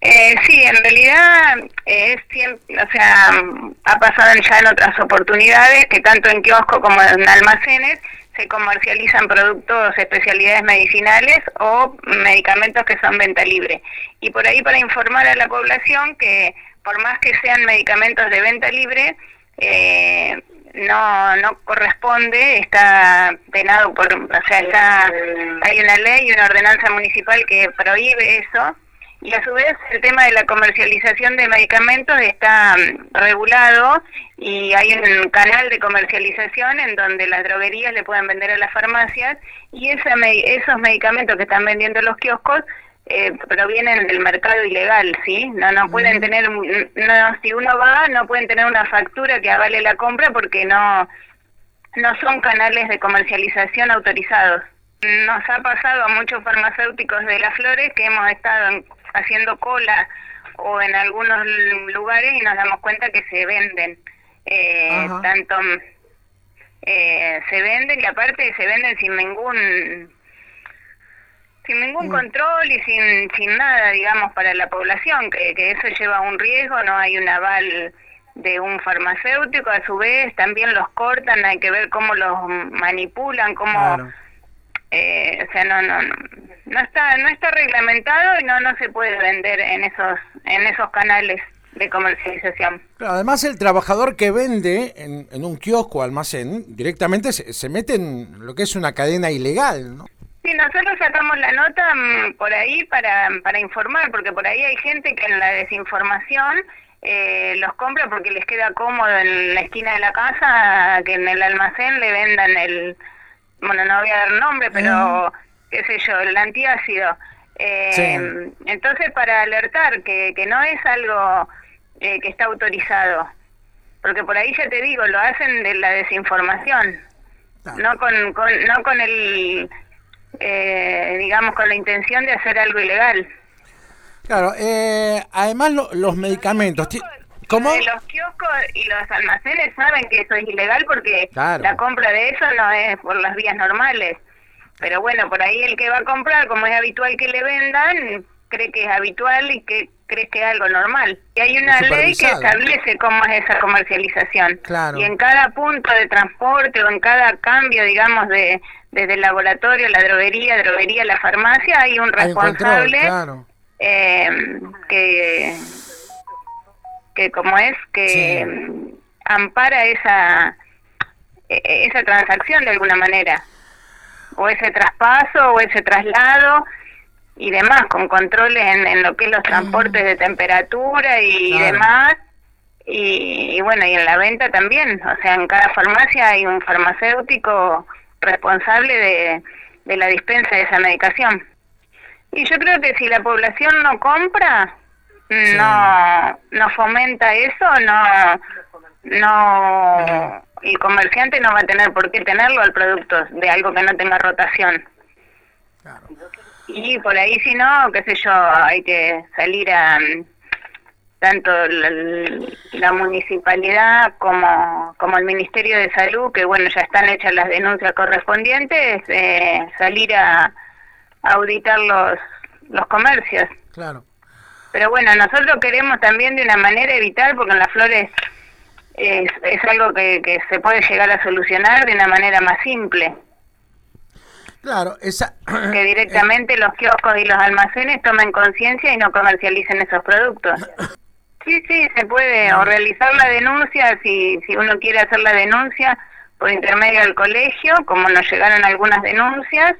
Sí, en realidad es siempre, o sea, ha pasado ya en otras oportunidades que tanto en kiosco como en almacenes se comercializan productos, especialidades medicinales o medicamentos que son venta libre. Y por ahí para informar a la población que por más que sean medicamentos de venta libre, no corresponde, está penado por, o sea, hay una ley y una ordenanza municipal que prohíbe eso. Y a su vez el tema de la comercialización de medicamentos está regulado y hay un canal de comercialización en donde las droguerías le pueden vender a las farmacias y esos medicamentos que están vendiendo los kioscos provienen del mercado ilegal, ¿sí? No pueden tener, si uno va, no pueden tener una factura que avale la compra porque no son canales de comercialización autorizados. Nos ha pasado a muchos farmacéuticos de Las Flores que hemos estado haciendo cola o en algunos lugares y nos damos cuenta que se venden tanto se venden y aparte se venden sin ningún control y sin nada, digamos, para la población, que eso lleva un riesgo, no hay un aval de un farmacéutico, a su vez también los cortan, hay que ver cómo los manipulan, cómo Claro. O sea, no está reglamentado y no se puede vender en esos canales de comercialización. Claro, además el trabajador que vende en un kiosco o almacén directamente se mete en lo que es una cadena ilegal, ¿no? Sí, nosotros sacamos la nota por ahí para informar, porque por ahí hay gente que en la desinformación los compra porque les queda cómodo en la esquina de la casa que en el almacén le vendan bueno, no voy a dar nombre, pero qué sé yo, el antiácido. Sí. Entonces, para alertar que no es algo que está autorizado, porque por ahí ya te digo, lo hacen de la desinformación, no con el, digamos, con la intención de hacer algo ilegal. Claro, además los medicamentos... ¿Cómo? Los kioscos y los almacenes saben que eso es ilegal porque Claro. la compra de eso no es por las vías normales. Pero bueno, por ahí el que va a comprar, como es habitual que le vendan, cree que es habitual y que cree que es algo normal. Y hay una ley que establece cómo es esa comercialización. Claro. Y en cada punto de transporte o en cada cambio, digamos, desde el laboratorio, la droguería, la farmacia, hay un responsable claro. que como es que ampara esa transacción de alguna manera, o ese traspaso o ese traslado y demás, con controles en lo que es los transportes de temperatura y demás, y bueno, y en la venta también, o sea, en cada farmacia hay un farmacéutico responsable de la dispensa de esa medicación. Y yo creo que si la población no compra, no fomenta eso, el comerciante no va a tener por qué tenerlo al producto de algo que no tenga rotación. Claro. Y por ahí si no, qué sé yo, hay que salir a tanto la municipalidad como el Ministerio de Salud, que bueno, ya están hechas las denuncias correspondientes, salir a auditar los comercios. Claro. Pero bueno, nosotros queremos también de una manera evitar, porque en Las Flores es algo que se puede llegar a solucionar de una manera más simple. Claro, que directamente los kioscos y los almacenes tomen conciencia y no comercialicen esos productos. Sí, se puede, o realizar la denuncia, si uno quiere hacer la denuncia por intermedio del colegio, como nos llegaron algunas denuncias,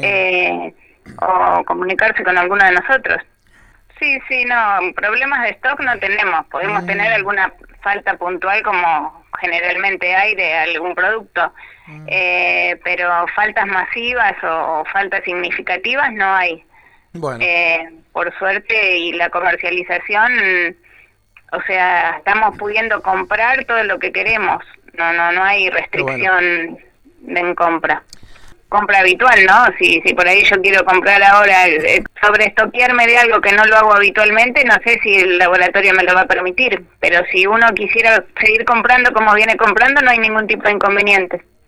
o comunicarse con alguno de nosotros. Sí, no, problemas de stock no tenemos, podemos tener alguna falta puntual como generalmente hay de algún producto, pero faltas masivas o faltas significativas no hay. Bueno. Por suerte, y la comercialización, o sea, estamos pudiendo comprar todo lo que queremos, no hay restricción en compra habitual, ¿no? Si por ahí yo quiero comprar ahora, sobreestoquearme de algo que no lo hago habitualmente, no sé si el laboratorio me lo va a permitir, pero si uno quisiera seguir comprando como viene comprando, no hay ningún tipo de inconveniente.